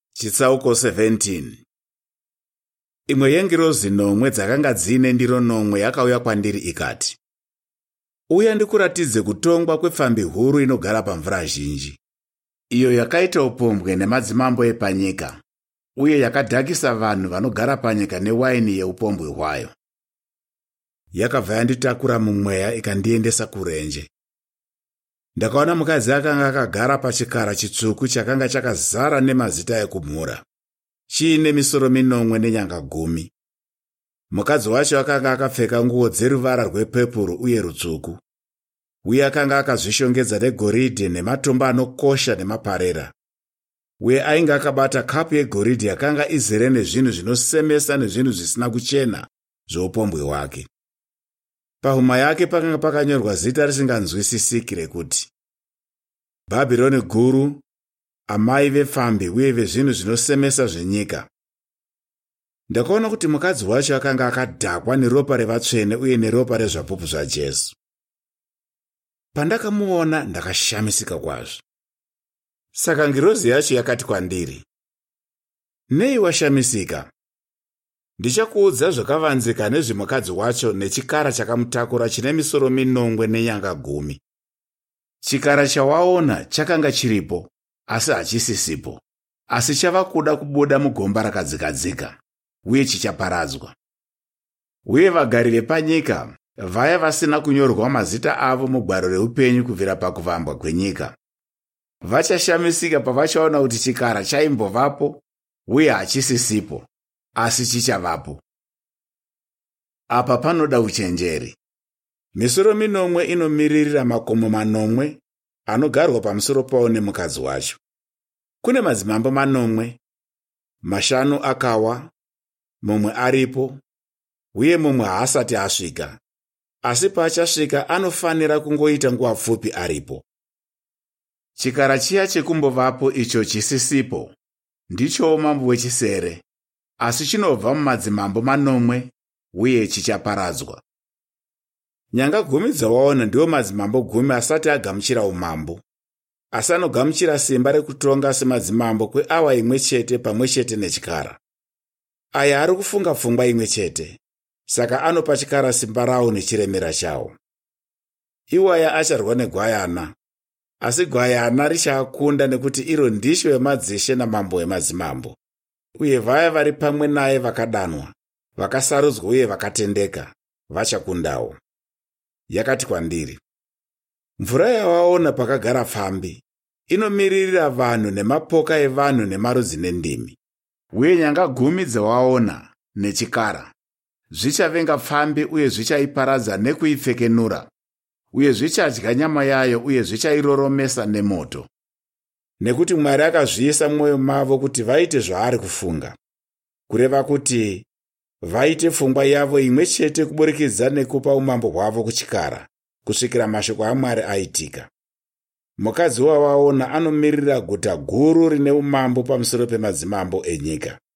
Chitsauko 17. Imwe yengirozi nomwe dzakanga dzine ndiro nomwe yakauya kwandiri ikati, uya ndikuratidze kutongwa kwepfambi huru inogara pamvura zhinji, iyo yakaita upombwe nemadzimambo epanyika, uye yakadhakisa vanhu vanogara panyika newaini yeupombwe hwayo. Yakabva yanditakura mumweya ikandiendesa kurenje. Ndakaona mukadzi akanga akagara pachikara chitsvuku chakanga chakazara nemazita ekumhura, chiine misoro 9 nenyanga 10. Mukadzi wacho akanga akapfeka nguo dzeruvara rwepepuru uye rutsvuku, uye akanga akazvishongedza negoridhe nematombo anokosha nemaparera, uye ainge akabata kapu yegoridhe yakanga izere nezvinhu zvinosemesa nezvinhu zvisina kuchena zvoupombwe hwake. Pahuma yake pakanga pakanyorwa zita risinganzwisisiki rekuti Bhabhironi guru, amai vepfambi uye vezvinhu zvinosemesa zvenyika. Ndakaona kuti mukadzi wacho akanga akadhakwa neropa revatsvene uye neropa rezvapupu zvaJesu. Pandakamuona ndakashamisika kwazvo. Saka ngirozi yacho yakati kwandiri, nei washamisika? Ndichakuudza zvakavanzika nezvemukadzi wacho nechikara chakamutakura chine misoro 9 nenyanga 10. Chikara chawaona chakanga chiripo, asi hachisisipo, asi chava kuda kubuda mugomba rakadzikadzika, uye chichaparadzwa. Uye vagari vepanyika, vaya vasina kunyorwa mazita avo mugwaro reupenyu kubvira pakuvambwa kwenyika, vachashamisika pavachaona kuti chikara chaimbovapo uye hachisisipo, asi chichavapo. Apa panoda uchenjeri. Misoro 9 inomiririra makomo 9 anogarwa pamusoro pawo nemukadzi wacho. Kune madzimambo 9, 5 akawa, mumwe aripo, uye mumwe haasati asvika, asi paachasvika anofanira kungoita nguva pfupi aripo. Chikara chiya chekumbovapo icho chisisipo ndicho mambo wechisere, asi chinobva mumadzimambo 9 uye chichaparadzwa. Nyanga 10 dzawaona ndiwo madzimambo 10 asati agamuchira umambo, asi anogamuchira simba rekutonga semadzimambo kweawa imwe chete pamwe chete nechikara. Aya ari kufunga pfungwa imwe chete, saka anopa chikara simba rawo nechiremera chawo. Iwaya acharwa negwayana, asi gwayana richaakunda nekuti iro ndisho wemadzishe namambo wemadzimambo. Uye vaya vari pamwe naye vakadanwa, vakasarudzwa uye vakatendeka, vachakundawo. Yakati kwandiri, mvura yawaona pakagara pfambi inomiririra vanhu nemapoka evanhu nemarudzi nendimi. Uye nyanga 10 dzawaona nechikara zvichavenga pfambi uye zvichaiparadza nekuipfekenura, uye zvichadya nyama yayo uye zvichairoromesa nemoto. Nekuti Mwari akazviisa mwoyo mavo kuti vaite zvaari kufunga, kureva kuti vaite pfungwa yavo imwe chete kuburikidza nekupa umambo hwavo kuchikara, kusvikira mashoko aMwari aitika. Mukadzi wawaona anomirira guta guru rine umambo pamusoro pemadzimambo enyika.